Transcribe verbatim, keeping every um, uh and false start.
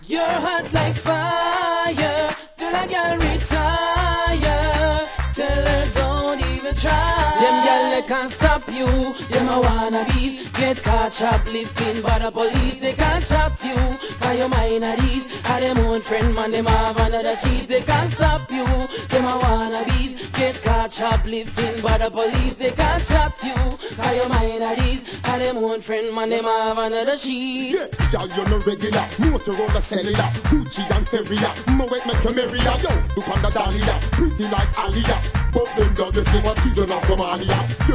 You're hot like fire, till I can retire. Tell her don't even try. Them gyal they can't stop you. Them a wannabes get caught shoplifting by the police. They can't chat you. By your mind at ease. And them own friend man them have another sheet. They can't stop you. Them a wannabes get caught shoplifting by the police. They can't chat you. By your mind at ease. And them own friend man them have another sheet. Yeah, y'all you no regular. Motorola cellular, Gucci and Feria. Moet make you merrier. Yo, look on the Dahlia, pretty like Aliyah. But them dog the same as children of Somalia.